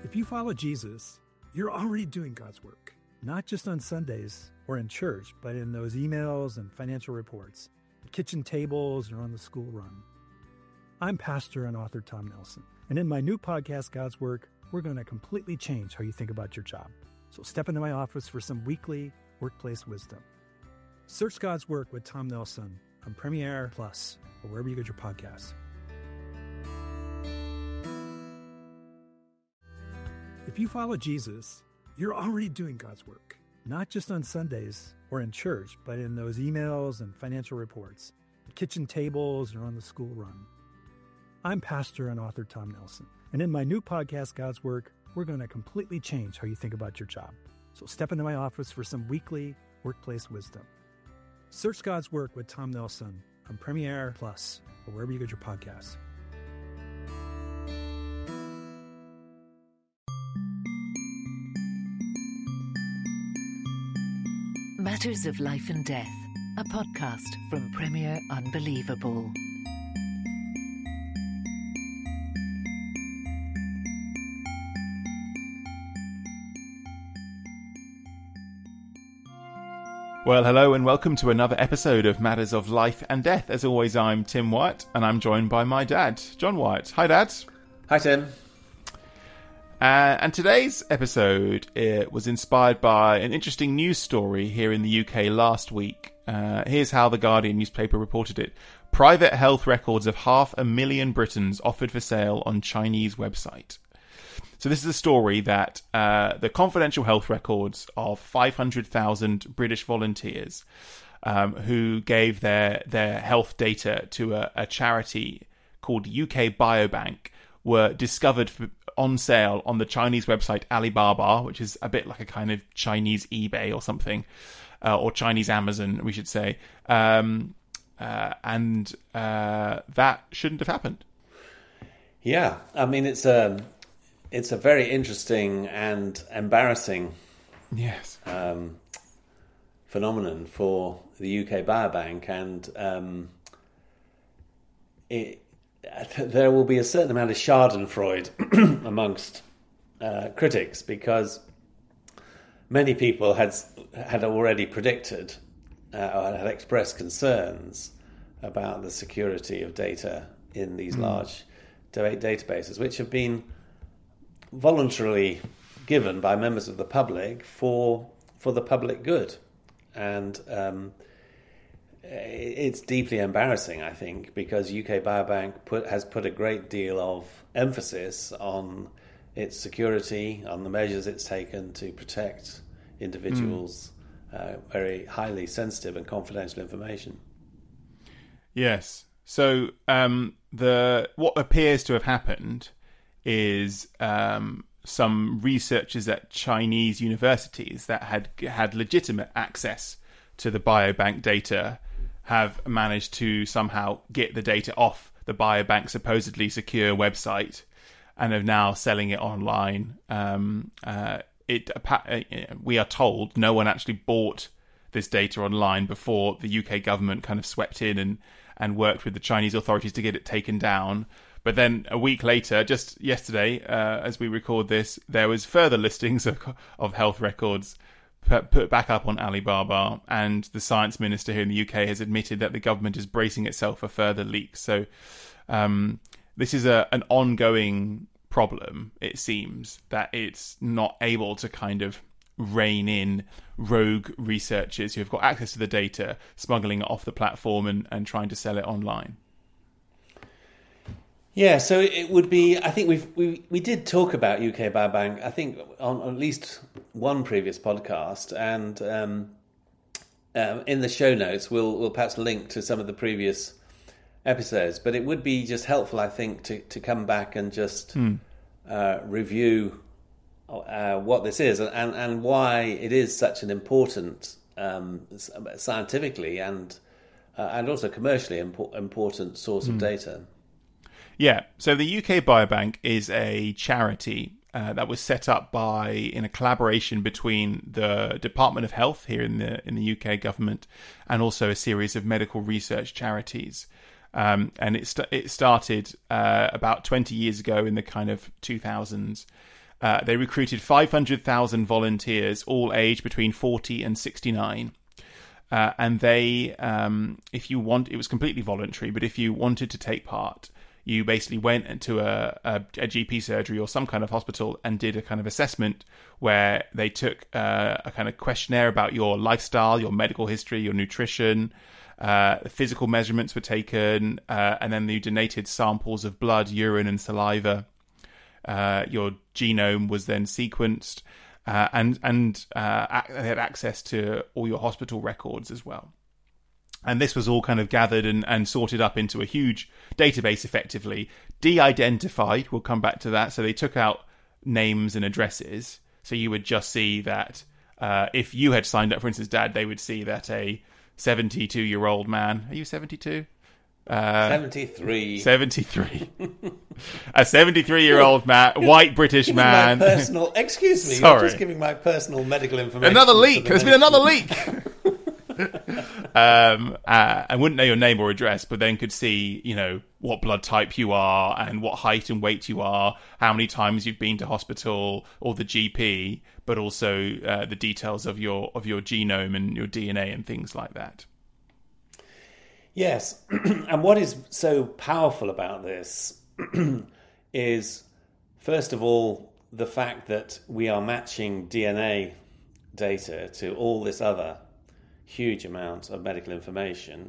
If you follow Jesus, you're already doing God's work, not just on Sundays or in church, but in those emails and financial reports, at kitchen tables or on the school run. I'm pastor and author Tom Nelson, and in my new podcast, God's Work, we're going to completely change how you think about your job. So step into my office for some weekly workplace wisdom. Search God's Work with Tom Nelson on Premiere Plus or wherever you get your podcasts. If you follow Jesus, you're already doing God's work, not just on Sundays or in church, but in those emails and financial reports, at kitchen tables or on the school run. I'm pastor and author Tom Nelson, and in my new podcast, God's Work, we're going to completely change how you think about your job. So step into my office for some weekly workplace wisdom. Search God's Work with Tom Nelson on Premiere Plus or wherever you get your podcasts. Matters of Life and Death, a podcast from Premier Unbelievable. Well, hello and welcome to another episode of Matters of Life and Death. As always, I'm Tim Wyatt and I'm joined by my dad, John Wyatt. Hi, Dad. Hi, Tim. And today's episode was inspired by an interesting news story here in the UK last week. Here's how the Guardian newspaper reported it. Private health records of 500,000 Britons offered for sale on Chinese website. So this is a story that the confidential health records of 500,000 British volunteers who gave their health data to a charity called UK Biobank were discovered on sale on the Chinese website Alibaba, which is a bit like a kind of Chinese eBay or something, or Chinese Amazon, we should say. And that shouldn't have happened. Yeah, I mean, it's a very interesting and embarrassing phenomenon for the UK Biobank, and there will be a certain amount of schadenfreude amongst critics, because many people had already predicted or had expressed concerns about the security of data in these large databases, which have been voluntarily given by members of the public for the public good. And it's deeply embarrassing, I think, because UK Biobank has put a great deal of emphasis on its security, on the measures it's taken to protect individuals' very highly sensitive and confidential information. Yes. So what appears to have happened is some researchers at Chinese universities that had legitimate access to the biobank data have managed to somehow get the data off the biobank supposedly secure website and are now selling it online. We are told no one actually bought this data online before the UK government kind of swept in and worked with the Chinese authorities to get it taken down. But then a week later, just yesterday, as we record this, there was further listings of health records put back up on Alibaba, and the science minister here in the UK has admitted that the government is bracing itself for further leaks. So this is an ongoing problem, it seems, that it's not able to kind of rein in rogue researchers who have got access to the data, smuggling it off the platform and trying to sell it online. Yeah, so it would be. I think we did talk about UK Biobank, I think, on at least one previous podcast, and in the show notes we'll perhaps link to some of the previous episodes. But it would be just helpful, I think, to come back and just review what this is and why it is such an important, scientifically and also commercially important source of data. Yeah, so the UK Biobank is a charity that was set up in a collaboration between the Department of Health here in the UK government and also a series of medical research charities. And it started about 20 years ago in the kind of 2000s. They recruited 500,000 volunteers, all aged between 40 and 69. And they, if you want, it was completely voluntary, but if you wanted to take part, you basically went into a GP surgery or some kind of hospital and did a kind of assessment where they took a kind of questionnaire about your lifestyle, your medical history, your nutrition. Physical measurements were taken, and then you donated samples of blood, urine, and saliva. Your genome was then sequenced, and they had access to all your hospital records as well. And this was all kind of gathered and sorted up into a huge database, effectively de-identified. We'll come back to that. So they took out names and addresses. So you would just see that if you had signed up, for instance, Dad, they would see that a 72-year-old man. Are you 72? 73. 73. A 73-year-old man, white British man. Excuse me, Sorry. You're just giving my personal medical information. Another leak. There's been another leak. I wouldn't know your name or address, but then could see, what blood type you are and what height and weight you are, how many times you've been to hospital or the GP, but also the details of your genome and your DNA and things like that. Yes, and what is so powerful about this is, first of all, the fact that we are matching DNA data to all this other huge amount of medical information,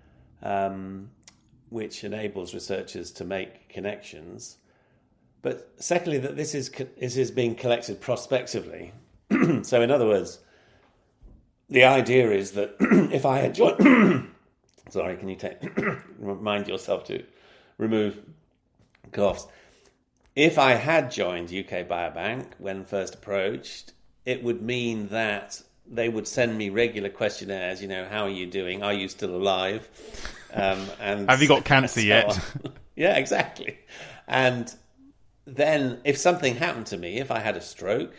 which enables researchers to make connections. But secondly, that this is being collected prospectively. So in other words, the idea is that if I had joined... Sorry, can you remind yourself to remove coughs? If I had joined UK Biobank when first approached, it would mean that they would send me regular questionnaires. How are you doing? Are you still alive? And have you got cancer yet? Yeah, exactly. And then if something happened to me, if I had a stroke,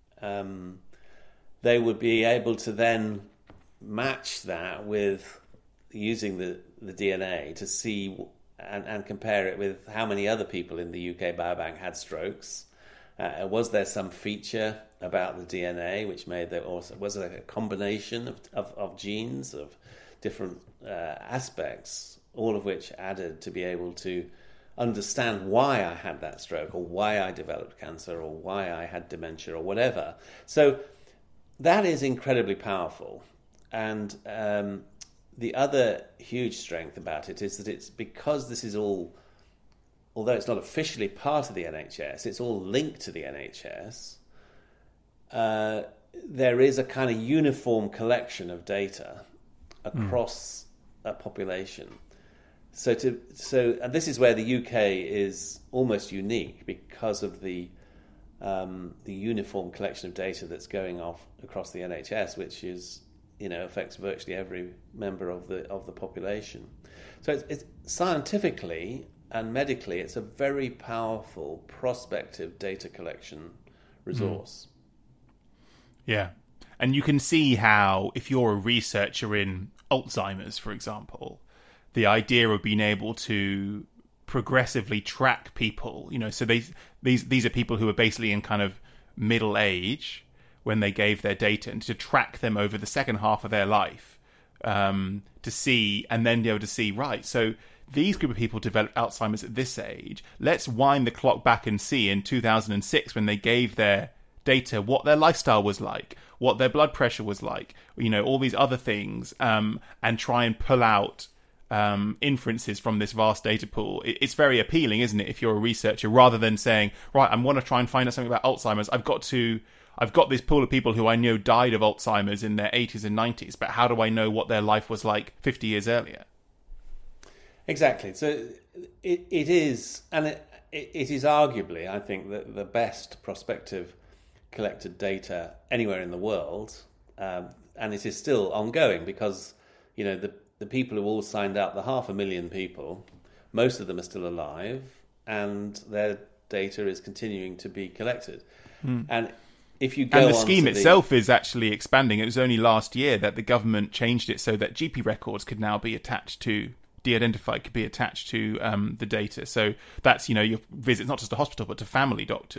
they would be able to then match that with using the DNA to see and compare it with how many other people in the UK Biobank had strokes. Was there some feature about the DNA which made there, or was there a combination of genes of different aspects, all of which added to be able to understand why I had that stroke or why I developed cancer or why I had dementia or whatever. So that is incredibly powerful. And the other huge strength about it is that it's because this is all, although it's not officially part of the NHS, it's all linked to the NHS. There is a kind of uniform collection of data across a population. And this is where the UK is almost unique because of the uniform collection of data that's going off across the NHS, which is affects virtually every member of the population. So it's scientifically and medically, it's a very powerful prospective data collection resource. Yeah. And you can see how, if you're a researcher in Alzheimer's, for example, the idea of being able to progressively track people, so these are people who are basically in kind of middle age when they gave their data, and to track them over the second half of their life, to see, and then be able to see, right, so these group of people developed Alzheimer's at this age. Let's wind the clock back and see in 2006 when they gave their data what their lifestyle was like, what their blood pressure was like, all these other things, and try and pull out inferences from this vast data pool. It's very appealing, isn't it, if you're a researcher, rather than saying, right, I want to try and find out something about Alzheimer's. I've got this pool of people who I know died of Alzheimer's in their 80s and 90s, but how do I know what their life was like 50 years earlier? Exactly. So it is, and it is arguably, I think, the best prospective collected data anywhere in the world, and it is still ongoing because, the people who all signed up, the 500,000 people, most of them are still alive, and their data is continuing to be collected. And if you go and the scheme itself is actually expanding. It was only last year that the government changed it so that GP records could now be attached to, de-identified, could be attached to the data. So that's, your visits not just to hospital but to family doctors,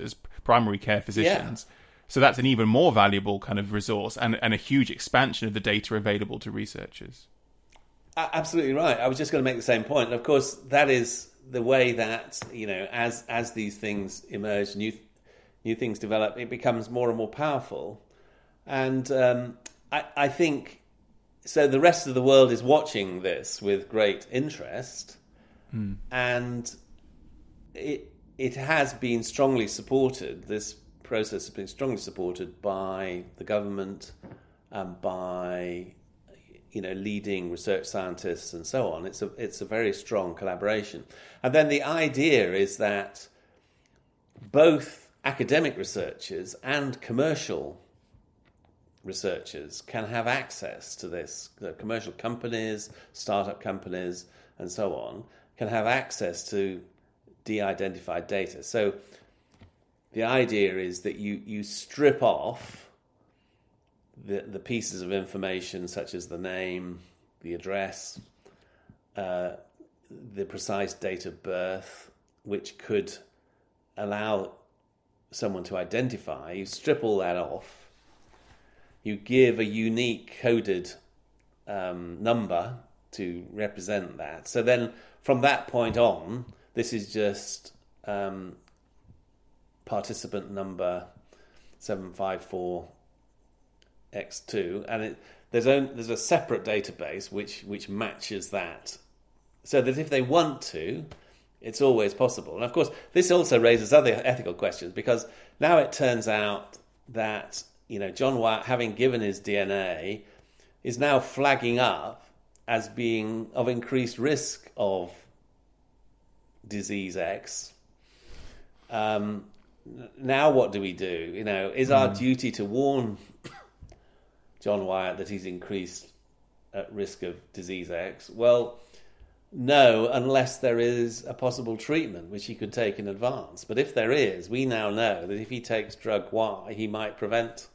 primary care physicians. So that's an even more valuable kind of resource and a huge expansion of the data available to researchers. Absolutely right. I was just going to make the same point. And of course, that is the way that, as these things emerge, new things develop, it becomes more and more powerful. And I think, so the rest of the world is watching this with great interest. And it has been strongly supported. This process has been strongly supported by the government, by leading research scientists and so on. It's a very strong collaboration. And then the idea is that both academic researchers and commercial researchers can have access to this. The commercial companies, startup companies, and so on can have access to de-identified data. So the idea is that you strip off the pieces of information such as the name, the address, the precise date of birth, which could allow someone to identify. You strip all that off. You give a unique coded number to represent that. So then from that point on, this is just participant number 754X2, and there's a separate database which matches that, so that if they want to, it's always possible. And of course, this also raises other ethical questions, because now it turns out that John Wyatt, having given his DNA, is now flagging up as being of increased risk of disease X. Now what do we do? Is our duty to warn John Wyatt that he's increased at risk of disease X? Well, no, unless there is a possible treatment which he could take in advance. But if there is, we now know that if he takes drug Y, he might prevent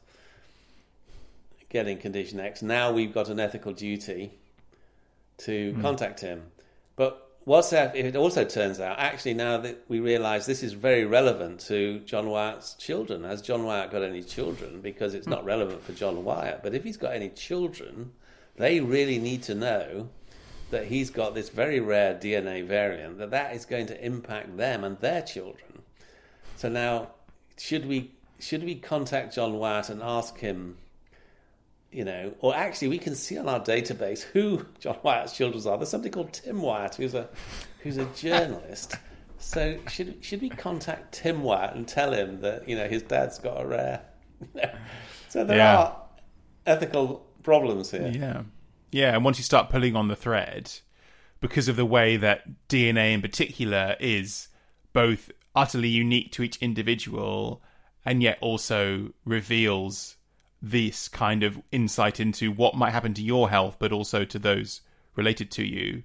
getting condition X. Now we've got an ethical duty to contact him. But it also turns out, actually, now that we realise this is very relevant to John Wyatt's children. Has John Wyatt got any children? Because it's not relevant for John Wyatt. But if he's got any children, they really need to know that he's got this very rare DNA variant, that is going to impact them and their children. So now, should we contact John Wyatt and ask him, or actually we can see on our database who John Wyatt's children are. There's somebody called Tim Wyatt who's a journalist. So should we contact Tim Wyatt and tell him that his dad's got a rare? So there are ethical problems here. Yeah, and once you start pulling on the thread, because of the way that DNA in particular is both utterly unique to each individual and yet also reveals this kind of insight into what might happen to your health, but also to those related to you.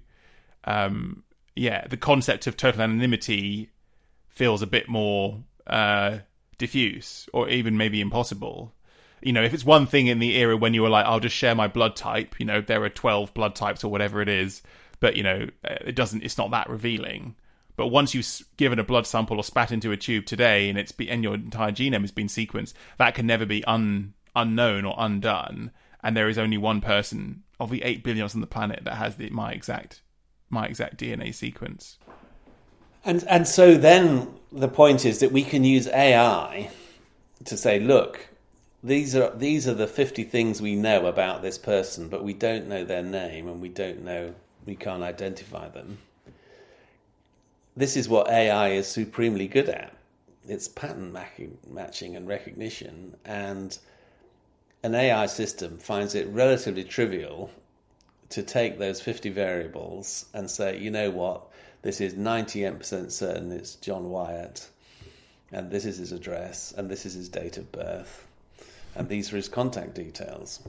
The concept of total anonymity feels a bit more diffuse, or even maybe impossible. If it's one thing in the era when you were like, I'll just share my blood type, there are 12 blood types or whatever it is, but it's not that revealing. But once you've given a blood sample or spat into a tube today and your entire genome has been sequenced, that can never be unknown or undone, and there is only one person of the 8 billion on the planet that has my exact DNA sequence. And so then the point is that we can use AI to say, look, these are the 50 things we know about this person, but we don't know their name and we can't identify them. This is what AI is supremely good at. It's pattern matching and recognition, and an AI system finds it relatively trivial to take those 50 variables and say, you know what, this is 98% certain it's John Wyatt, and this is his address, and this is his date of birth, and these are his contact details.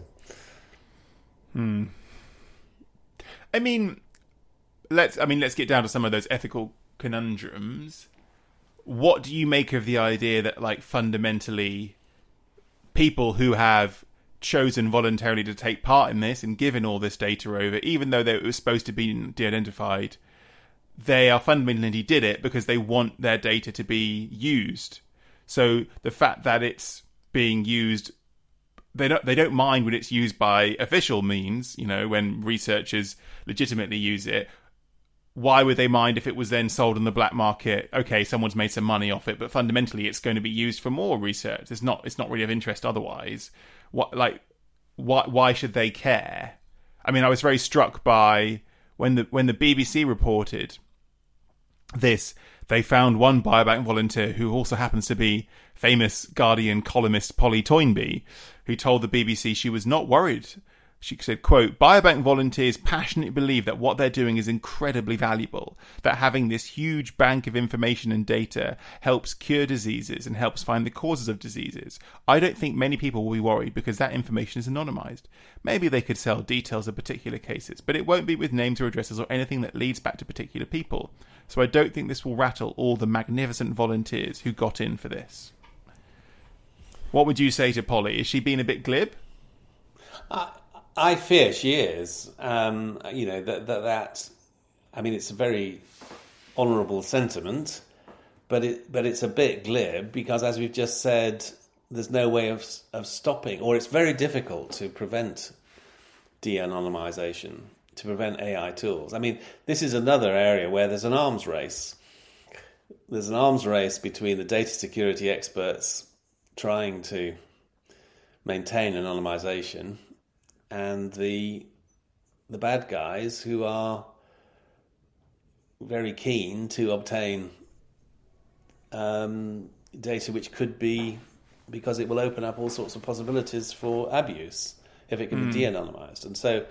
Let's get down to some of those ethical conundrums. What do you make of the idea that, fundamentally, people who have chosen voluntarily to take part in this and given all this data over, even though it was supposed to be de-identified, they are fundamentally did it because they want their data to be used. So the fact that it's being used, they don't mind when it's used by official means, when researchers legitimately use it. Why would they mind if it was then sold on the black market? Okay, someone's made some money off it, but fundamentally it's going to be used for more research. It's not really of interest otherwise. Why should they care? I mean, I was very struck by when the BBC reported this. They found one biobank volunteer who also happens to be famous Guardian columnist Polly Toynbee, who told the BBC she was not worried. She said, quote, "Biobank volunteers passionately believe that what they're doing is incredibly valuable, that having this huge bank of information and data helps cure diseases and helps find the causes of diseases. I don't think many people will be worried because that information is anonymized. Maybe they could sell details of particular cases, but it won't be with names or addresses or anything that leads back to particular people. So I don't think this will rattle all the magnificent volunteers who got in for this." What would you say to Polly? Is she being a bit glib? I fear she is. I mean, it's a very honourable sentiment, but it's a bit glib because, as we've just said, there's no way of stopping, or it's very difficult to prevent de-anonymisation, to prevent AI tools. I mean, this is another area where there's an arms race. There's an arms race between the data security experts trying to maintain anonymisation and the bad guys who are very keen to obtain data which could be, because it will open up all sorts of possibilities for abuse if it can be de-anonymised. And so,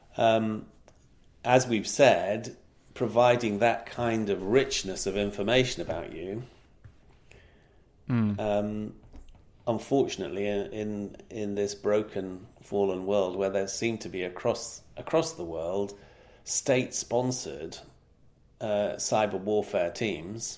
as we've said, providing that kind of richness of information about you, unfortunately, in this broken, fallen world where there seem to be across the world state-sponsored cyber warfare teams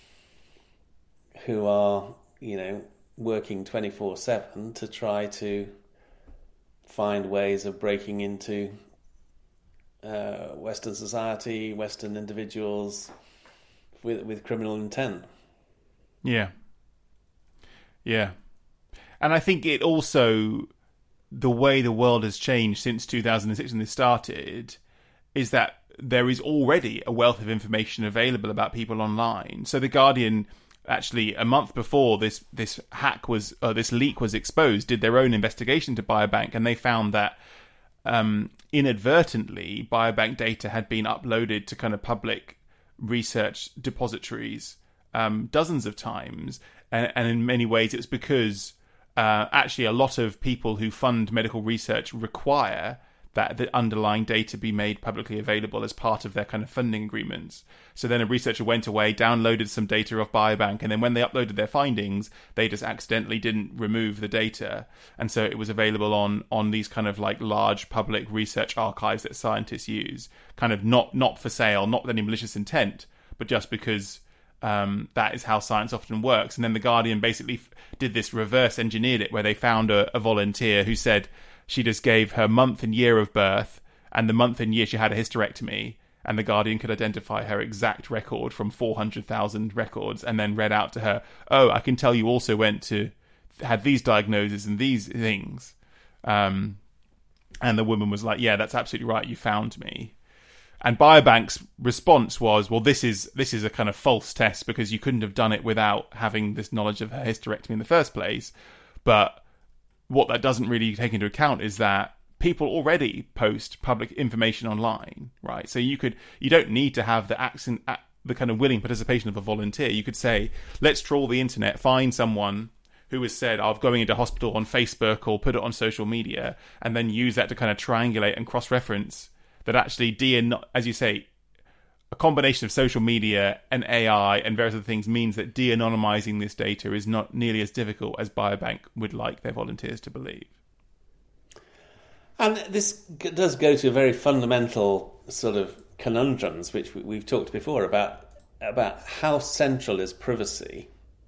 who are, working 24/7 to try to find ways of breaking into Western society, Western individuals with criminal intent. Yeah. And I think it also, the way the world has changed since 2006 when this started, is that there is already a wealth of information available about people online. So The Guardian, actually, a month before this leak was exposed, did their own investigation to Biobank, and they found that inadvertently Biobank data had been uploaded to kind of public research depositories dozens of times, and in many ways it was because actually a lot of people who fund medical research require that the underlying data be made publicly available as part of their kind of funding agreements. So then a researcher went away, downloaded some data off Biobank, and then when they uploaded their findings, they just accidentally didn't remove the data. And so it was available on these kind of like large public research archives that scientists use, kind of not for sale, not with any malicious intent, but just because that is how science often works. And then The Guardian basically did this, reverse engineered it, where they found a volunteer who said she just gave her month and year of birth, and the month and year she had a hysterectomy, and The Guardian could identify her exact record from 400,000 records, and then read out to her, "Oh, I can tell you also had these diagnoses and these things." And the woman was like, "Yeah, that's absolutely right, you found me." And Biobank's response was, well, this is a kind of false test because you couldn't have done it without having this knowledge of her hysterectomy in the first place. But what that doesn't really take into account is that people already post public information online, right? So you don't need to have the kind of willing participation of a volunteer. You could say, let's trawl the internet, find someone who has said, I'm going into hospital on Facebook, or put it on social media, and then use that to kind of triangulate and cross-reference that actually, as you say, a combination of social media and AI and various other things means that de-anonymizing this data is not nearly as difficult as Biobank would like their volunteers to believe. And this does go to very fundamental sort of conundrums, which we've talked before about how central is privacy,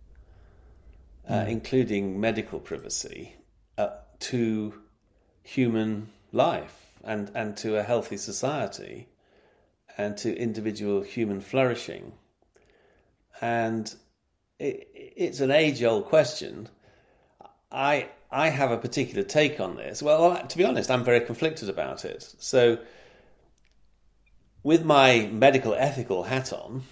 including medical privacy, to human life and to a healthy society and to individual human flourishing. And it's an age-old question. I have a particular take on this. Well, to be honest, I'm very conflicted about it. So, with my medical ethical hat on,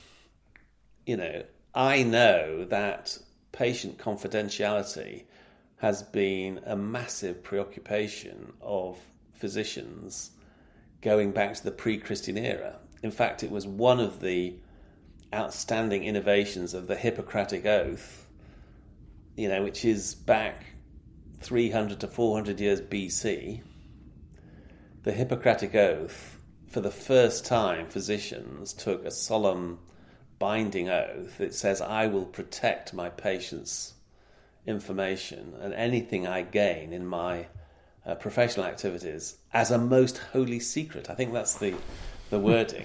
I know that patient confidentiality has been a massive preoccupation of physicians going back to the pre-Christian era. In fact, it was one of the outstanding innovations of the Hippocratic Oath, which is back 300 to 400 years BC. The Hippocratic Oath, for the first time, physicians took a solemn binding oath. It says, I will protect my patient's information and anything I gain in my professional activities as a most holy secret. I think that's the wording.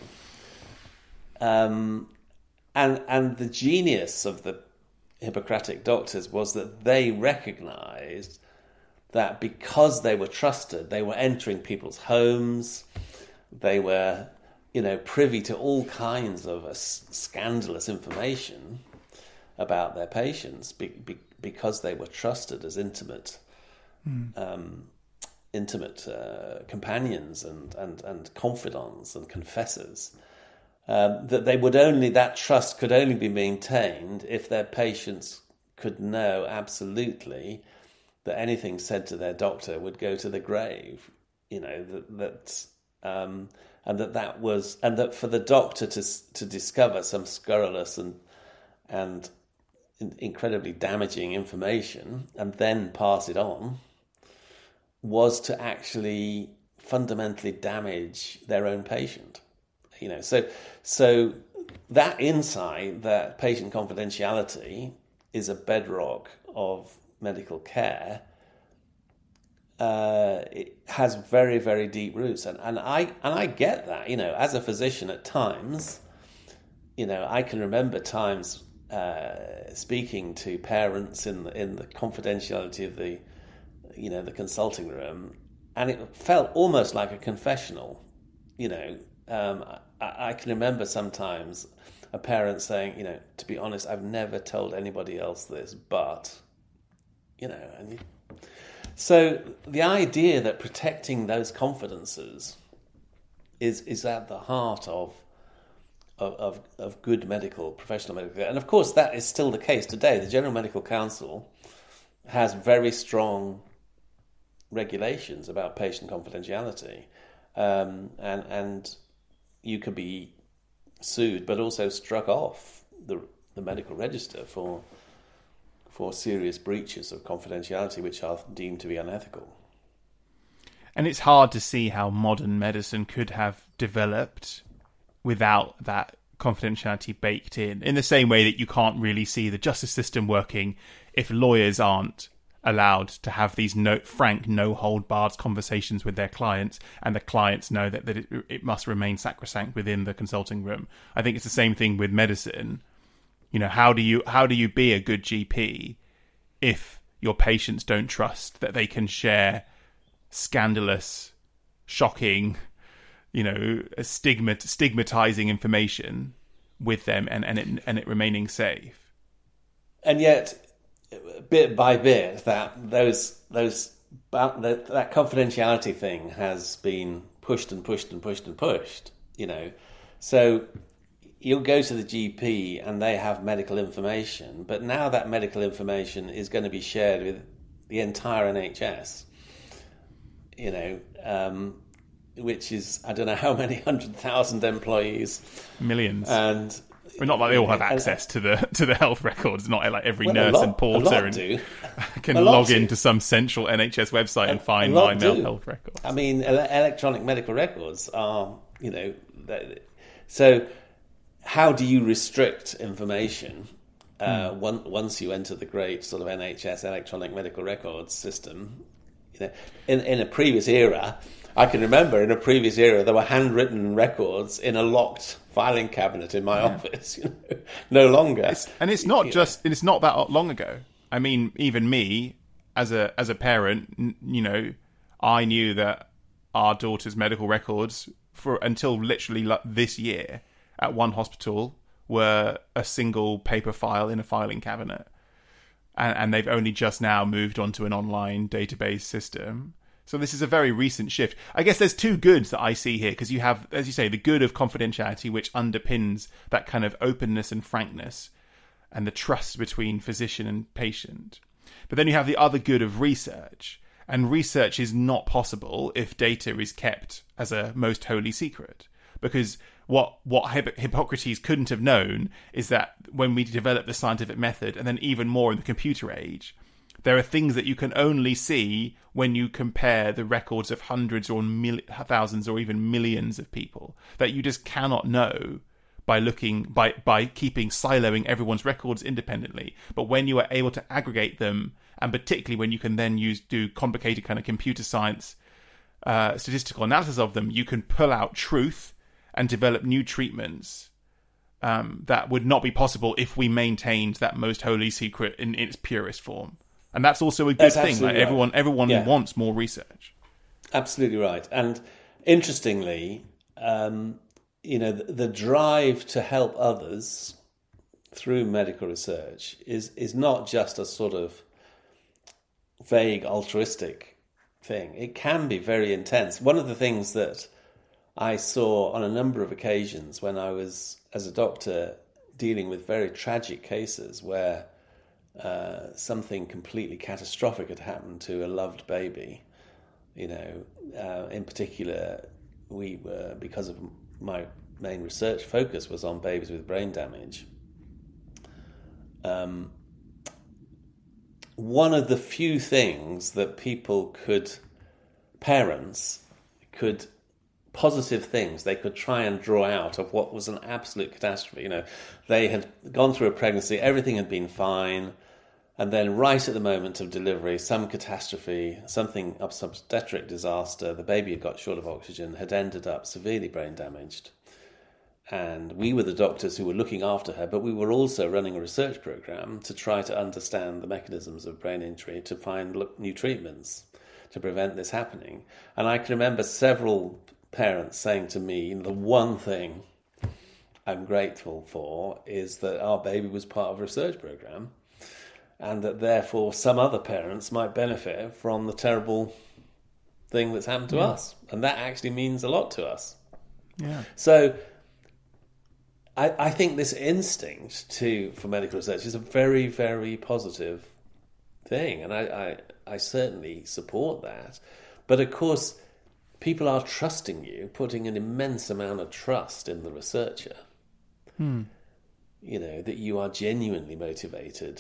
And the genius of the Hippocratic doctors was that they recognized that because they were trusted, they were entering people's homes, they were, privy to all kinds of scandalous information about their patients because they were trusted as intimate companions and confidants and confessors. That trust could only be maintained if their patients could know absolutely that anything said to their doctor would go to the grave. And that for the doctor to discover some scurrilous and incredibly damaging information and then pass it on was to actually fundamentally damage their own patient. So that insight that patient confidentiality is a bedrock of medical care, it has very, very deep roots, and I get that. As a physician, at times, I can remember times speaking to parents in the confidentiality of the consulting room, and it felt almost like a confessional. I can remember sometimes a parent saying, to be honest, I've never told anybody else this, but, so the idea that protecting those confidences is at the heart of good professional medical care. And of course, that is still the case today. The General Medical Council has very strong regulations about patient confidentiality, and you could be sued, but also struck off the medical register for serious breaches of confidentiality, which are deemed to be unethical. And it's hard to see how modern medicine could have developed without that confidentiality baked in the same way that you can't really see the justice system working if lawyers aren't allowed to have these frank, no-hold-barred conversations with their clients, and the clients know that it must remain sacrosanct within the consulting room. I think it's the same thing with medicine. How do you be a good GP if your patients don't trust that they can share scandalous, shocking, stigmatizing information with them and it remaining safe? And yet, bit by bit, that confidentiality thing has been pushed and pushed and pushed and pushed. So you'll go to the GP and they have medical information, but now that medical information is going to be shared with the entire NHS. Which is, I don't know how many 100,000 employees, millions, and. Well, not like they all have access to the health records. Not like every nurse and porter can log into some central NHS website and find my health records. I mean, electronic medical records are, so how do you restrict information once you enter the great sort of NHS electronic medical records system? In a previous era, I can remember in a previous era there were handwritten records in a locked filing cabinet in my office. No longer. It's not that long ago. I mean, even me as a parent, I knew that our daughter's medical records until literally this year at one hospital were a single paper file in a filing cabinet. And they've only just now moved on to an online database system. So this is a very recent shift. I guess there's two goods that I see here, because you have, as you say, the good of confidentiality, which underpins that kind of openness and frankness and the trust between physician and patient. But then you have the other good of research. And research is not possible if data is kept as a most holy secret. Because what Hippocrates couldn't have known is that when we develop the scientific method, and then even more in the computer age, there are things that you can only see when you compare the records of hundreds or thousands or even millions of people, that you just cannot know by keeping siloing everyone's records independently. But when you are able to aggregate them, and particularly when you can then do complicated kind of computer science statistical analysis of them, you can pull out truth and develop new treatments that would not be possible if we maintained that most holy secret in its purest form. And that's also a good thing. Like right. Everyone wants more research. Absolutely right. And interestingly, the drive to help others through medical research is not just a sort of vague altruistic thing. It can be very intense. One of the things that I saw on a number of occasions when I was, as a doctor, dealing with very tragic cases where something completely catastrophic had happened to a loved baby. In particular, we were, because of my main research focus was on babies with brain damage. One of the few things that parents could positive things they could try and draw out of what was an absolute catastrophe. They had gone through a pregnancy, everything had been fine, and then right at the moment of delivery, some catastrophe, something obstetric disaster, the baby had got short of oxygen, had ended up severely brain damaged. And we were the doctors who were looking after her, but we were also running a research program to try to understand the mechanisms of brain injury, to find new treatments to prevent this happening. And I can remember several parents saying to me, the one thing I'm grateful for is that our baby was part of a research program, and that therefore some other parents might benefit from the terrible thing that's happened to us. And that actually means a lot to us. Yeah. So I think this instinct for medical research is a very, very positive thing, and I certainly support that. But of course, people are trusting you, putting an immense amount of trust in the researcher. That you are genuinely motivated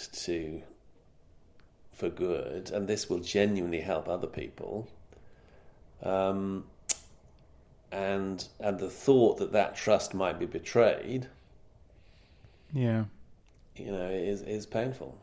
for good, and this will genuinely help other people. And the thought that trust might be betrayed, is painful.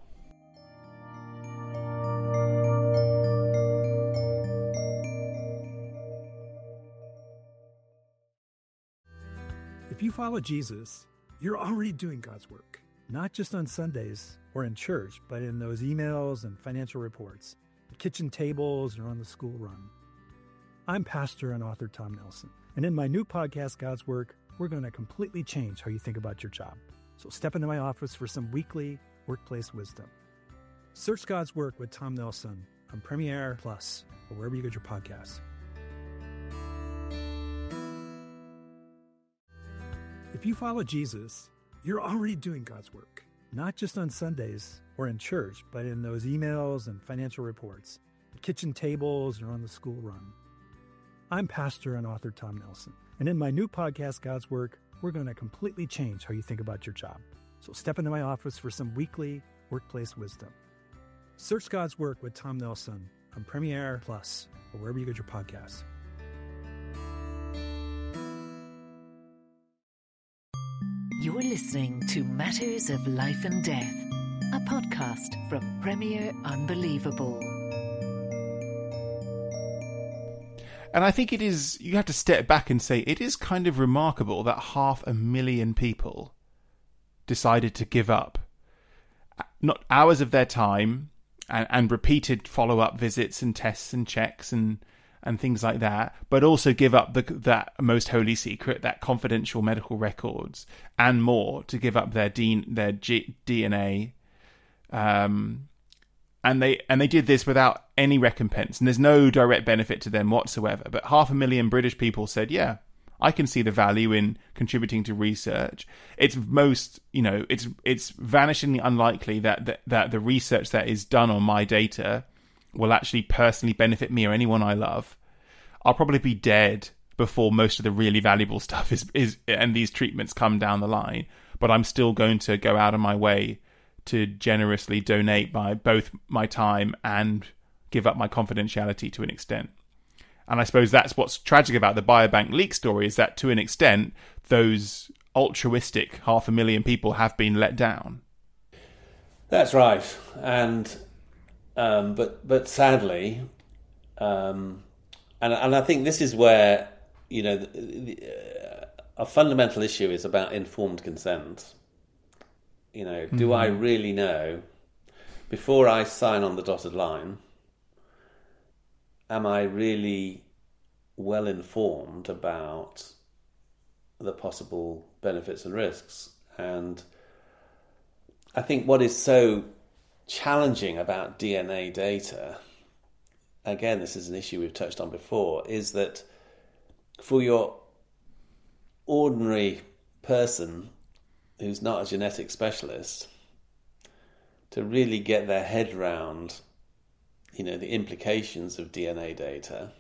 If you follow Jesus, you're already doing God's work, not just on Sundays or in church, but in those emails and financial reports, the kitchen tables, or on the school run. I'm pastor and author Tom Nelson, and in my new podcast, God's Work, we're going to completely change how you think about your job. So step into my office for some weekly workplace wisdom. Search God's Work with Tom Nelson on Premiere Plus or wherever you get your podcasts. If you follow Jesus, you're already doing God's work, not just on Sundays or in church, but in those emails and financial reports, the kitchen tables, or on the school run. I'm pastor and author Tom Nelson, and in my new podcast, God's Work, we're going to completely change how you think about your job. So step into my office for some weekly workplace wisdom. Search God's Work with Tom Nelson on Premiere Plus or wherever you get your podcasts. You're listening to Matters of Life and Death, a podcast from Premier Unbelievable. And I think you have to step back and say it is kind of remarkable that 500,000 people decided to give up not hours of their time and repeated follow-up visits and tests and checks and and things like that, but also give up that most holy secret, that confidential medical records, and more, to give up their DNA. And they did this without any recompense, and there's no direct benefit to them whatsoever. But 500,000 British people said, yeah, I can see the value in contributing to research. It's it's vanishingly unlikely that the research that is done on my data will actually personally benefit me or anyone I love. I'll probably be dead before most of the really valuable stuff is and these treatments come down the line. But I'm still going to go out of my way to generously donate by both my time and give up my confidentiality to an extent. And I suppose that's what's tragic about the biobank leak story, is that to an extent, those altruistic 500,000 people have been let down. That's right. And but sadly, and I think this is where, a fundamental issue is about informed consent. Do I really know, before I sign on the dotted line, am I really well informed about the possible benefits and risks? And I think what is so challenging about DNA data, again, this is an issue we've touched on before, is that for your ordinary person who's not a genetic specialist to really get their head round, the implications of DNA data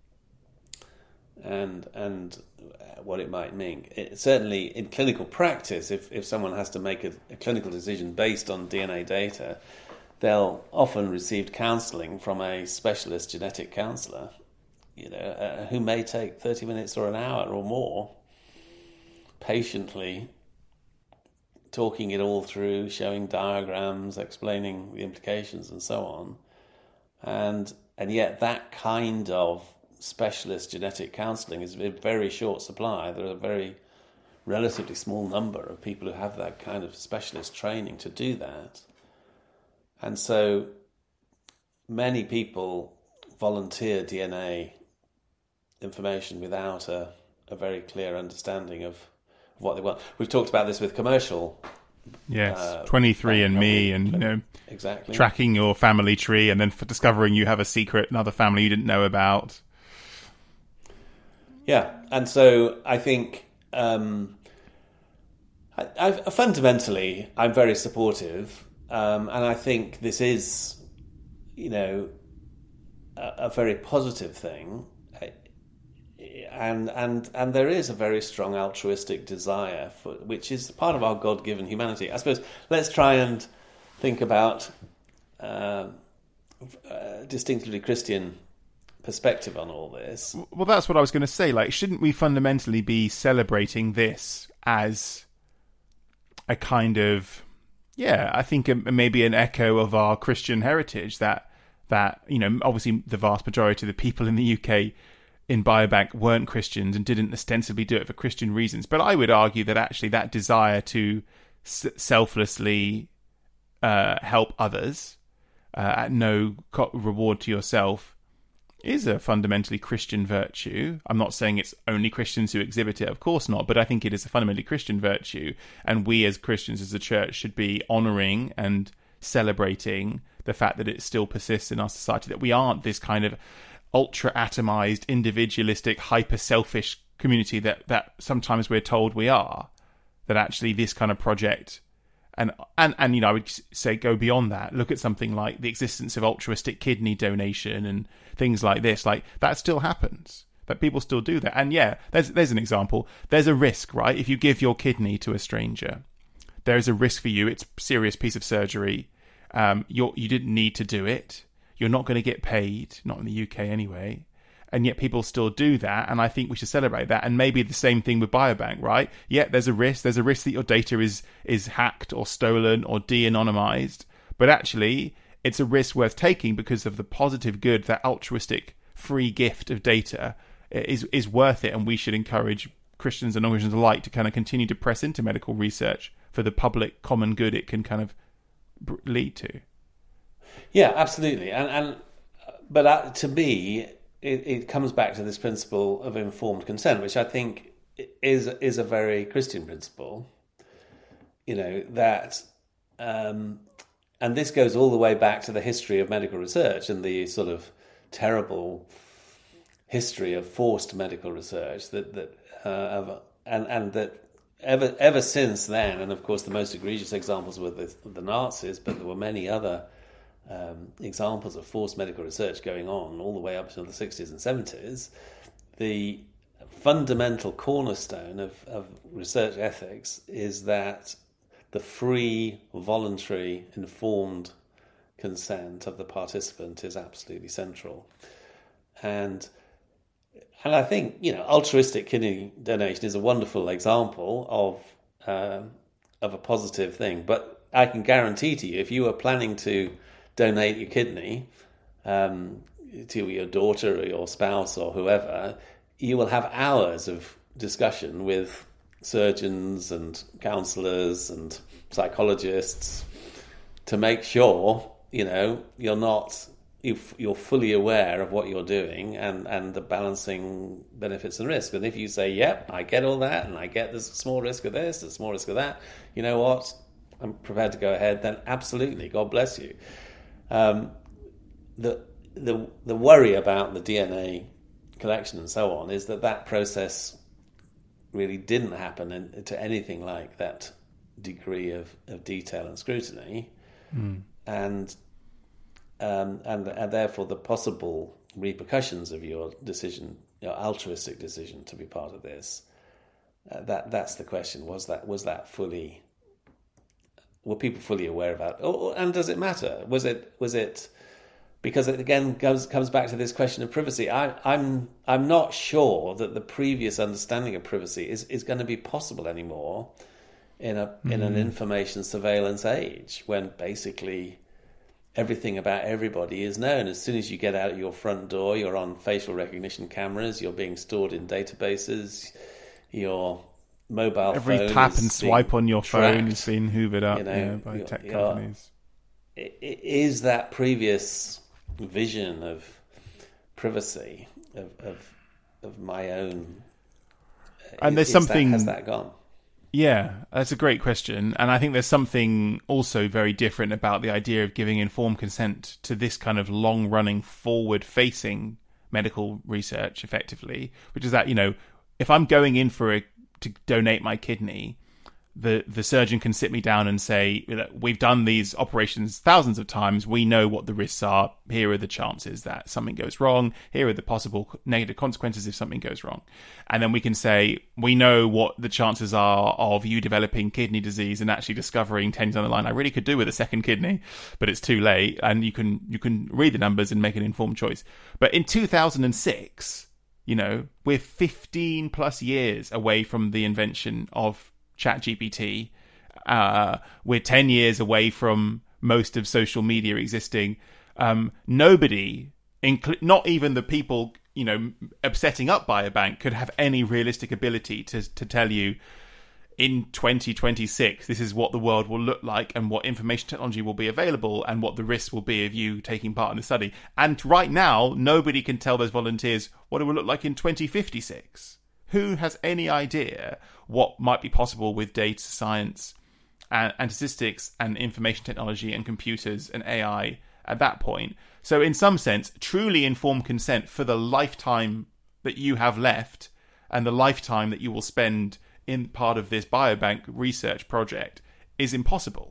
and what it might mean. Certainly in clinical practice, if someone has to make a clinical decision based on DNA data, they'll often receive counselling from a specialist genetic counsellor, who may take 30 minutes or an hour or more, patiently talking it all through, showing diagrams, explaining the implications and so on. And yet that kind of specialist genetic counselling is in very short supply. There are a very relatively small number of people who have that kind of specialist training to do that. And so many people volunteer DNA information without a very clear understanding of what they want. We've talked about this with commercial. Yes, 23andMe and, exactly, tracking your family tree and then discovering you have a secret, another family you didn't know about. Yeah, and so I think fundamentally I'm very supportive, and I think this is, a very positive thing. And there is a very strong altruistic desire which is part of our God-given humanity. I suppose let's try and think about distinctively Christian perspective on all this. Well, that's what I was going to say. Shouldn't we fundamentally be celebrating this as a kind of, I think maybe an echo of our Christian heritage that obviously the vast majority of the people in the UK in biobank weren't Christians and didn't ostensibly do it for Christian reasons. But I would argue that actually that desire to selflessly help others at no reward to yourself is a fundamentally Christian virtue. I'm not saying it's only Christians who exhibit it, of course not, but I think it is a fundamentally Christian virtue. And we as Christians, as a church, should be honouring and celebrating the fact that it still persists in our society, that we aren't this kind of ultra-atomized, individualistic, hyper-selfish community that sometimes we're told we are. That actually this kind of project, and I would say go beyond that. Look at something like the existence of altruistic kidney donation and things like this. That still happens. That people still do that. And there's an example. There's a risk, right? If you give your kidney to a stranger, there is a risk for you. It's a serious piece of surgery. You didn't need to do it. You're not going to get paid, not in the UK anyway. And yet people still do that, and I think we should celebrate that. And maybe the same thing with biobank, right? There's a risk. There's a risk that your data is hacked or stolen or de-anonymized. But actually, it's a risk worth taking because of the positive good, that altruistic free gift of data is worth it. And we should encourage Christians and non-Christians alike to kind of continue to press into medical research for the public common good it can kind of lead to. Yeah, absolutely. But to me, it comes back to this principle of informed consent, which I think is a very Christian principle. That, and this goes all the way back to the history of medical research and the sort of terrible history of forced medical research that ever since then, and of course the most egregious examples were the Nazis, but there were many other examples of forced medical research going on all the way up until the 60s and 70s. The fundamental cornerstone of research ethics is that the free, voluntary, informed consent of the participant is absolutely central. And I think, altruistic kidney donation is a wonderful example of a positive thing. But I can guarantee to you, if you are planning to donate your kidney to your daughter or your spouse or whoever, you will have hours of discussion with surgeons and counsellors and psychologists to make sure, you're fully aware of what you're doing and the balancing benefits and risks. And if you say, yep, I get all that, and I get there's a small risk of this, there's a small risk of that, you know what, I'm prepared to go ahead, then absolutely, God bless you. The worry about the DNA collection and so on is that process really didn't happen to anything like that degree of detail and scrutiny. And therefore the possible repercussions of your decision, your altruistic decision to be part of this, that's the question. Were people fully aware of that? And does it matter? Was it because it again comes back to this question of privacy. I'm not sure that the previous understanding of privacy is going to be possible anymore in an information surveillance age, when basically everything about everybody is known. As soon as you get out of your front door, you're on facial recognition cameras, you're being stored in databases, your mobile every phone tap and swipe on your phone tracked, is being hoovered up by tech companies. Is that previous vision of privacy of my own, and there's something has that gone? Yeah, that's a great question. And I think there's something also very different about the idea of giving informed consent to this kind of long-running, forward-facing medical research, effectively, which is that, if I'm going in to donate my kidney, the surgeon can sit me down and say, we've done these operations thousands of times. We know what the risks are. Here are the chances that something goes wrong. Here are the possible negative consequences if something goes wrong. And then we can say, we know what the chances are of you developing kidney disease and actually discovering 10 years down the line, I really could do with a second kidney, but it's too late. And you can read the numbers and make an informed choice. But in 2006, we're 15 plus years away from the invention of ChatGPT. We're 10 years away from most of social media existing. Nobody, not even the people, setting up Biobank, could have any realistic ability to tell you in 2026 this is what the world will look like and what information technology will be available and what the risks will be of you taking part in the study. And right now, nobody can tell those volunteers what it will look like in 2056. Who has any idea what might be possible with data science and statistics and information technology and computers and AI at that point? So in some sense, truly informed consent for the lifetime that you have left and the lifetime that you will spend in part of this biobank research project is impossible.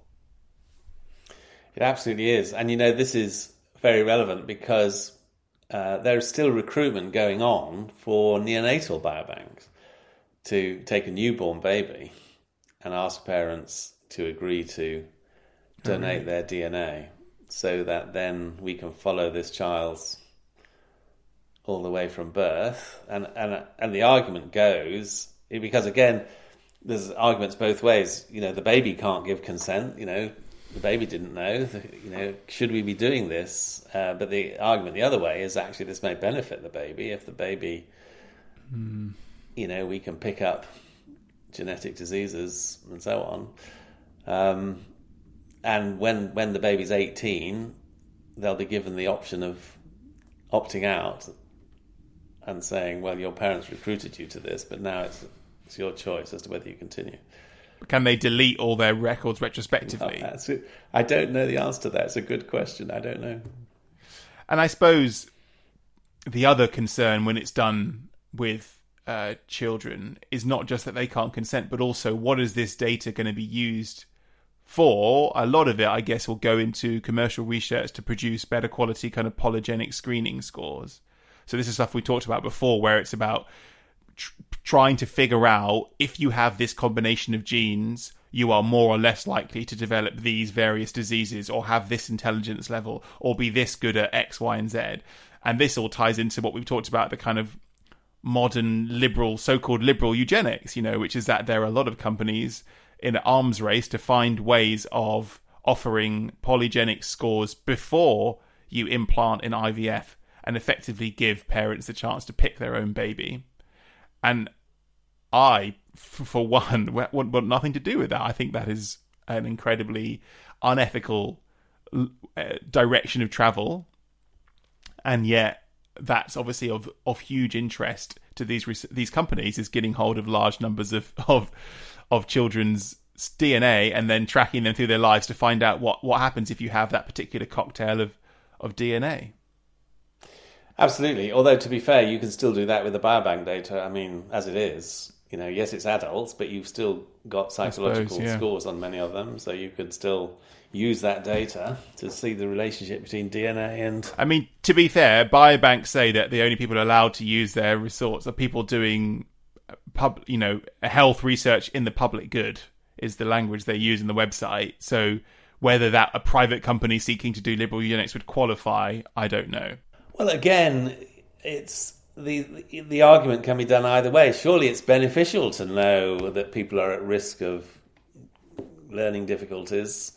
It absolutely is. And this is very relevant because there's still recruitment going on for neonatal biobanks to take a newborn baby and ask parents to agree to donate their DNA so that then we can follow this child's all the way from birth. And the argument goes, because again, there's arguments both ways. The baby can't give consent. The baby didn't know. Should we be doing this? But the argument the other way is actually this may benefit the baby. If the baby, we can pick up genetic diseases and so on. And when the baby's 18, they'll be given the option of opting out and saying, well, your parents recruited you to this, but now it's your choice as to whether you continue. Can they delete all their records retrospectively? I don't know the answer to that. It's a good question. I don't know. And I suppose the other concern when it's done with children is not just that they can't consent, but also what is this data going to be used for? A lot of it, I guess, will go into commercial research to produce better quality kind of polygenic screening scores. So this is stuff we talked about before, where it's about trying to figure out if you have this combination of genes, you are more or less likely to develop these various diseases or have this intelligence level or be this good at X, Y, and Z. And this all ties into what we've talked about, the kind of modern liberal, so-called liberal eugenics, which is that there are a lot of companies in an arms race to find ways of offering polygenic scores before you implant in IVF and effectively give parents the chance to pick their own baby. And I, for one, want nothing to do with that. I think that is an incredibly unethical direction of travel. And yet, that's obviously of huge interest to these companies, is getting hold of large numbers of children's DNA and then tracking them through their lives to find out what happens if you have that particular cocktail of DNA. Absolutely. Although, to be fair, you can still do that with the biobank data. I mean, as it is, yes, it's adults, but you've still got psychological scores on many of them. So you could still use that data to see the relationship between DNA and... I mean, to be fair, biobanks say that the only people allowed to use their resource are people doing health research in the public good, is the language they use in the website. So whether that a private company seeking to do liberal eugenics would qualify, I don't know. Well, again, it's the argument can be done either way. Surely it's beneficial to know that people are at risk of learning difficulties.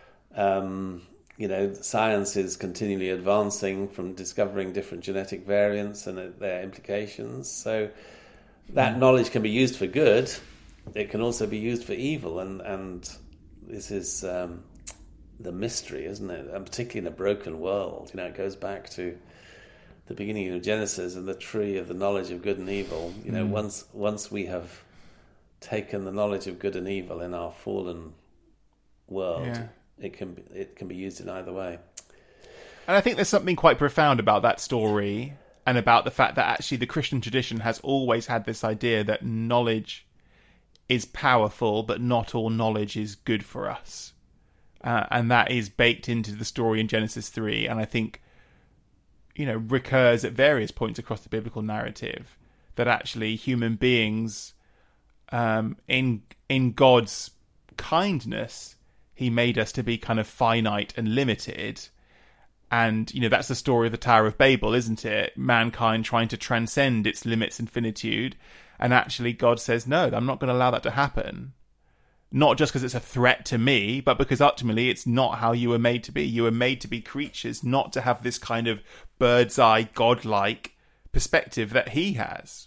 Science is continually advancing from discovering different genetic variants and their implications. So that knowledge can be used for good. It can also be used for evil. And this is the mystery, isn't it? And particularly in a broken world. It goes back to the beginning of Genesis and the tree of the knowledge of good and evil. Once we have taken the knowledge of good and evil in our fallen world, it can be used in either way. And I think there's something quite profound about that story and about the fact that actually the Christian tradition has always had this idea that knowledge is powerful, but not all knowledge is good for us. And that is baked into the story in Genesis 3. And I think recurs at various points across the biblical narrative, that actually human beings, in God's kindness, he made us to be kind of finite and limited. And, that's the story of the Tower of Babel, isn't it? Mankind trying to transcend its limits and finitude. And actually God says, no, I'm not going to allow that to happen. Not just because it's a threat to me, but because ultimately it's not how you were made to be. You were made to be creatures, not to have this kind of bird's eye, godlike perspective that he has.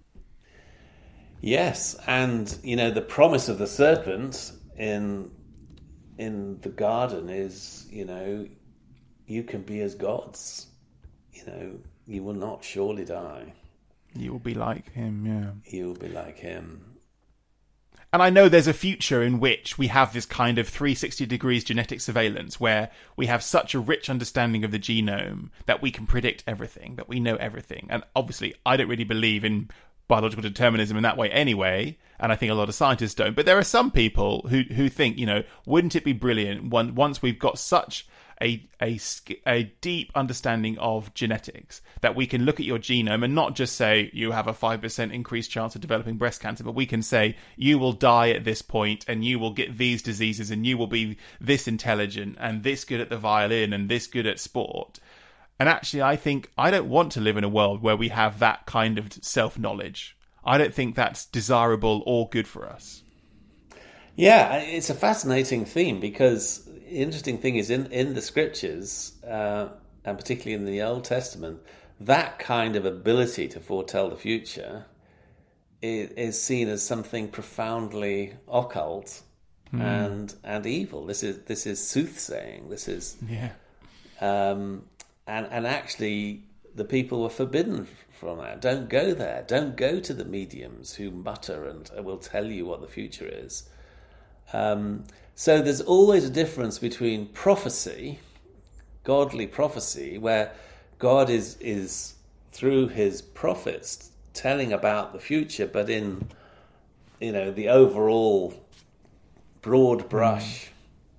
Yes, and the promise of the serpent in the garden is, you can be as gods. You will not surely die. You will be like him, yeah. You will be like him. And I know there's a future in which we have this kind of 360 degrees genetic surveillance where we have such a rich understanding of the genome that we can predict everything, that we know everything. And obviously, I don't really believe in biological determinism in that way anyway, and I think a lot of scientists don't. But there are some people who think, wouldn't it be brilliant once we've got such a deep understanding of genetics that we can look at your genome and not just say you have a 5% increased chance of developing breast cancer, but we can say you will die at this point and you will get these diseases and you will be this intelligent and this good at the violin and this good at sport. And actually, I think I don't want to live in a world where we have that kind of self-knowledge. I don't think that's desirable or good for us. Yeah, it's a fascinating theme because the interesting thing is in the scriptures, and particularly in the Old Testament, that kind of ability to foretell the future is seen as something profoundly occult and evil. This is soothsaying. This is and actually the people were forbidden from that. Don't go there. Don't go to the mediums who mutter and will tell you what the future is. So there's always a difference between prophecy, godly prophecy, where God is through his prophets telling about the future, but in the overall broad brush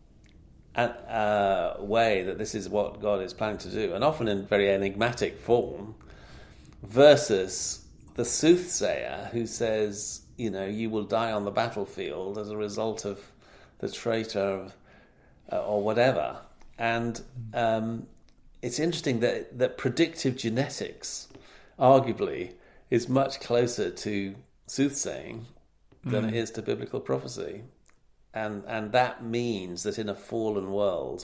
way that this is what God is planning to do, and often in very enigmatic form, versus the soothsayer who says, you will die on the battlefield as a result of the traitor or whatever. And it's interesting that predictive genetics, arguably, is much closer to soothsaying than it is to biblical prophecy. And that means that in a fallen world,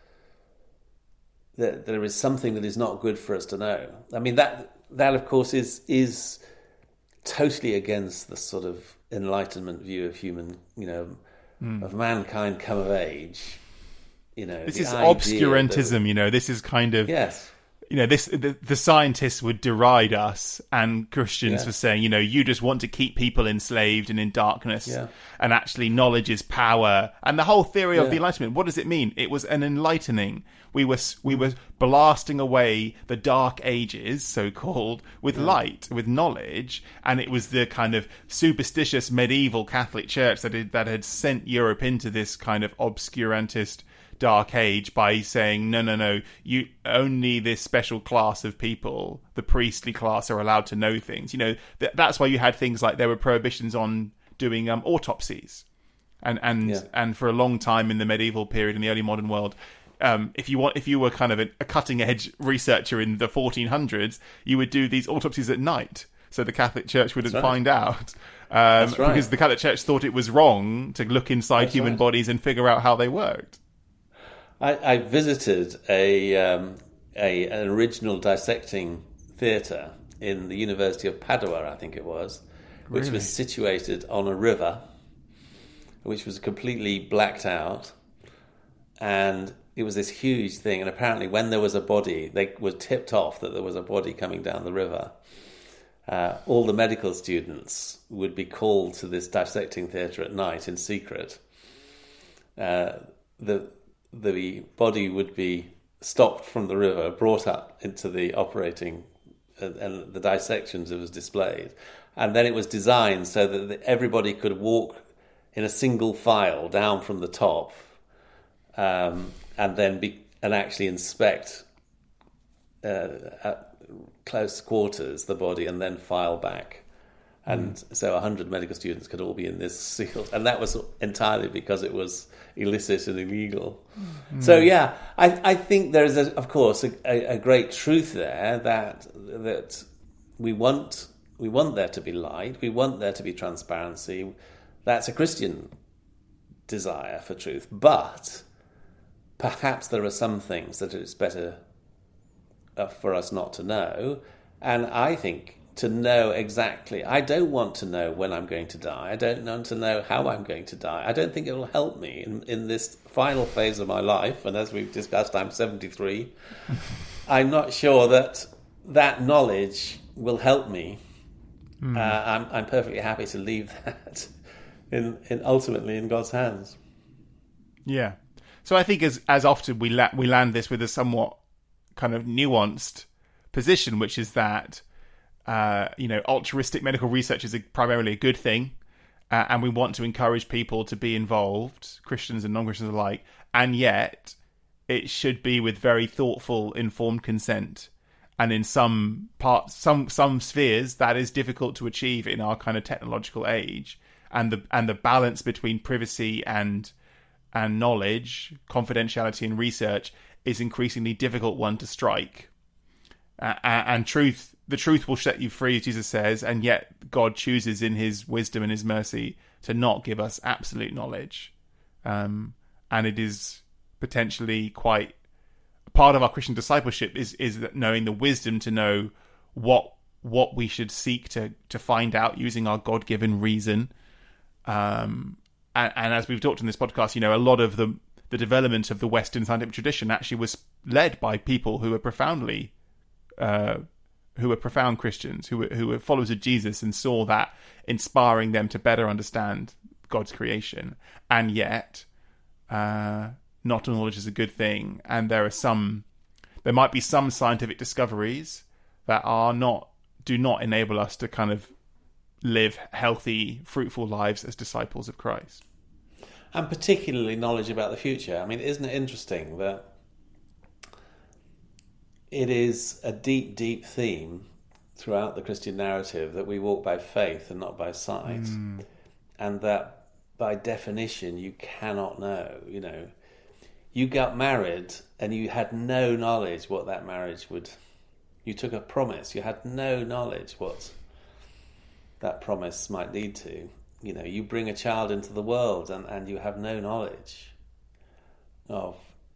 that there is something that is not good for us to know. I mean, that of course is totally against the sort of Enlightenment view of human, of mankind come of age. This is obscurantism. This is kind of yes. The scientists would deride us and Christians for saying, you just want to keep people enslaved and in darkness. Yeah. And actually knowledge is power. And the whole theory of the Enlightenment, what does it mean? It was an enlightening. We were blasting away the dark ages, so-called, with light, with knowledge. And it was the kind of superstitious medieval Catholic Church that had sent Europe into this kind of obscurantist dark age by saying no, you only this special class of people, the priestly class, are allowed to know things. That's why you had things like there were prohibitions on doing autopsies, and for a long time in the medieval period in the early modern world, if you were kind of a cutting edge researcher in the 1400s, you would do these autopsies at night, so the Catholic Church wouldn't find out. Because the Catholic Church thought it was wrong to look inside human bodies and figure out how they worked. I visited an original dissecting theatre in the University of Padua, I think it was, which was situated on a river, which was completely blacked out, and it was this huge thing. And apparently, when there was a body, they were tipped off that there was a body coming down the river. All the medical students would be called to this dissecting theatre at night in secret. The body would be stopped from the river, brought up into the operating, and the dissections it was displayed. And then it was designed so that everybody could walk in a single file down from the top, and then actually inspect at close quarters the body, and then file back. And so 100 medical students could all be in this sealed, and that was entirely because it was illicit and illegal. So I think there is, of course, a great truth there that we want there to be light, we want there to be transparency. That's a Christian desire for truth, but perhaps there are some things that it's better for us not to know, and I think to know exactly. I don't want to know when I'm going to die. I don't want to know how I'm going to die. I don't think it will help me in this final phase of my life. And as we've discussed, I'm 73. I'm not sure that knowledge will help me. I'm perfectly happy to leave that ultimately in God's hands. Yeah. So I think as often we land this with a somewhat kind of nuanced position, which is that altruistic medical research is primarily a good thing, and we want to encourage people to be involved, Christians and non-Christians alike, and yet it should be with very thoughtful, informed consent. And in some parts, some spheres, that is difficult to achieve in our kind of technological age, and the balance between privacy and knowledge, confidentiality and research is increasingly difficult one to strike. And the truth will set you free, as Jesus says, and yet God chooses in his wisdom and his mercy to not give us absolute knowledge. And it is potentially quite part of our Christian discipleship is knowing the wisdom to know what we should seek to find out using our God-given reason. And as we've talked in this podcast, a lot of the development of the Western scientific tradition actually was led by people who were profoundly who were profound Christians, who were followers of Jesus, and saw that inspiring them to better understand God's creation. And yet, not all knowledge is a good thing, and there might be some scientific discoveries that do not enable us to kind of live healthy, fruitful lives as disciples of Christ. And particularly knowledge about the future. I mean, isn't it interesting that it is a deep, deep theme throughout the Christian narrative that we walk by faith and not by sight, and that by definition you cannot know. You know, you got married and you had no knowledge what that marriage would. You took a promise. You had no knowledge what that promise might lead to. You know, you bring a child into the world and you have no knowledge of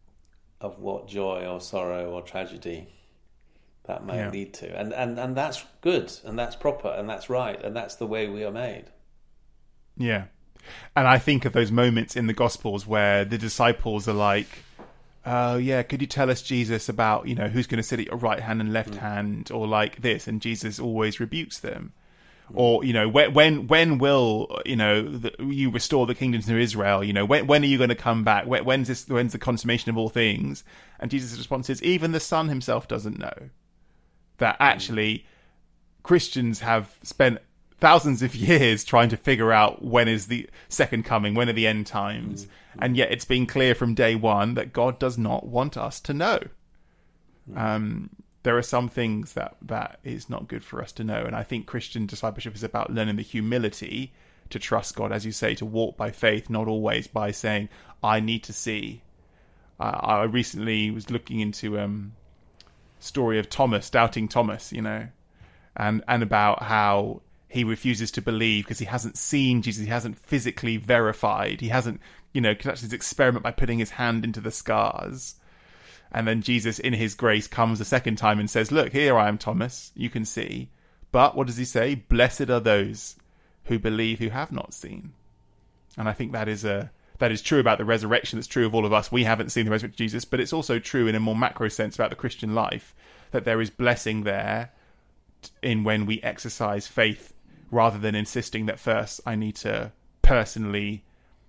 what joy or sorrow or tragedy that may lead to. And that's good, and that's proper, and that's right, and that's the way we are made. Yeah. And I think of those moments in the Gospels where the disciples are like, oh yeah, could you tell us, Jesus, about, you know, who's going to sit at your right hand and left hand, or like this, and Jesus always rebukes them. Or, you know, when will, you know, you restore the kingdom to Israel? You know, when are you going to come back? When's the consummation of all things? And Jesus' response is, even the Son himself doesn't know. That actually Christians have spent thousands of years trying to figure out when is the second coming, when are the end times, and yet it's been clear from day one that God does not want us to know. There are some things that is not good for us to know. And I think Christian discipleship is about learning the humility to trust God, as you say, to walk by faith, not always by saying, I need to see. I recently was looking into story of Thomas, doubting Thomas, you know, and about how he refuses to believe because he hasn't seen Jesus. He hasn't physically verified. He hasn't, you know, conducted his experiment by putting his hand into the scars. And then Jesus, in his grace, comes a second time and says, look, here I am, Thomas, you can see. But what does he say? Blessed are those who believe who have not seen. And I think that is true about the resurrection. It's true of all of us. We haven't seen the resurrected Jesus, but it's also true in a more macro sense about the Christian life, that there is blessing there in when we exercise faith rather than insisting that first I need to personally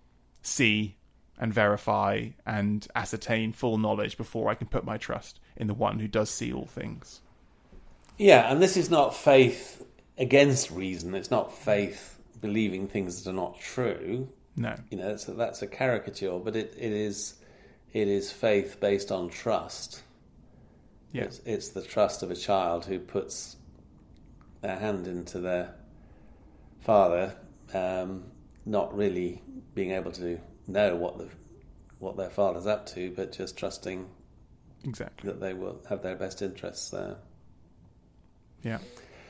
see and verify and ascertain full knowledge before I can put my trust in the one who does see all things. Yeah, and this is not faith against reason. It's not faith believing things that are not true. No. You know, that's a caricature, but it is faith based on trust. Yeah. It's the trust of a child who puts their hand into their father, not really being able to know what their father's up to, but just trusting exactly that they will have their best interests there. Yeah.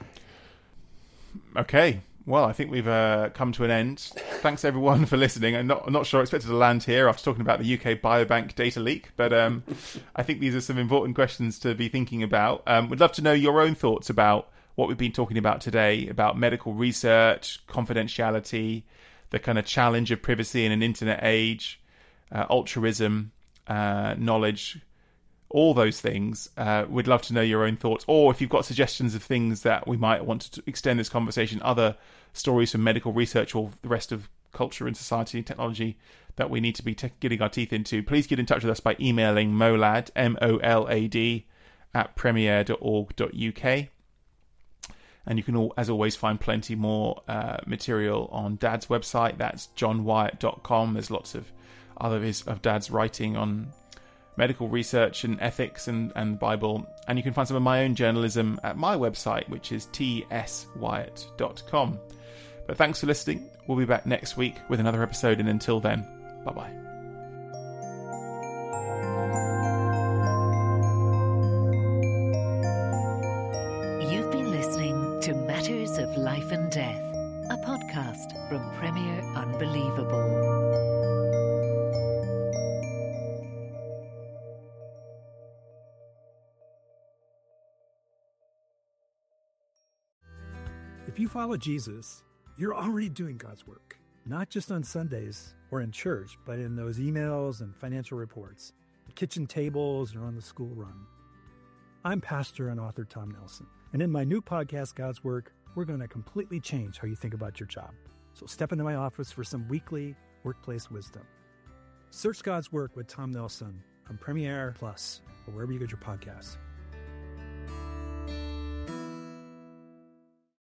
Okay. Well, I think we've come to an end. Thanks everyone for listening. I'm not sure I expected to land here after talking about the UK Biobank data leak, but I think these are some important questions to be thinking about. We'd love to know your own thoughts about what we've been talking about today, about medical research, confidentiality, the kind of challenge of privacy in an internet age, altruism, knowledge, all those things. We'd love to know your own thoughts, or if you've got suggestions of things that we might want to extend this conversation, other stories from medical research or the rest of culture and society and technology that we need to be getting our teeth into, please get in touch with us by emailing molad, MOLAD, @premier.org.uk. And you can, as always, find plenty more material on Dad's website. That's johnwyatt.com. There's lots of of Dad's writing on medical research and ethics and the Bible. And you can find some of my own journalism at my website, which is tswyatt.com. But thanks for listening. We'll be back next week with another episode. And until then, bye-bye. You've been listening to Matters of Life and Death, a podcast from Premier Unbelievable. If you follow Jesus, you're already doing God's work, not just on Sundays or in church, but in those emails and financial reports, the kitchen tables or on the school run. I'm pastor and author Tom Nelson, and in my new podcast, God's Work, we're going to completely change how you think about your job. So step into my office for some weekly workplace wisdom. Search God's Work with Tom Nelson on Premiere Plus or wherever you get your podcasts.